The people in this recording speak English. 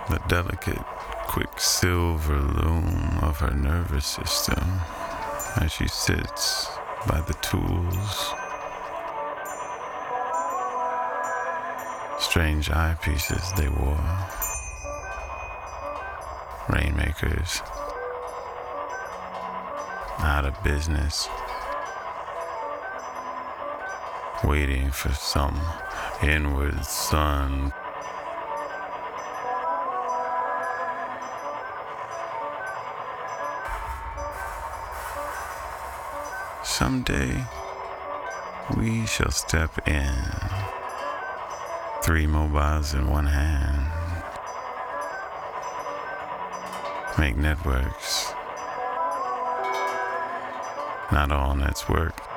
the delicate quicksilver loom of her nervous system as she sits by the tools. Strange eyepieces they wore, rainmakers, out of business, waiting for some inward sun. Someday, we shall step in, 3 mobiles in one hand, make networks. Not all nets work.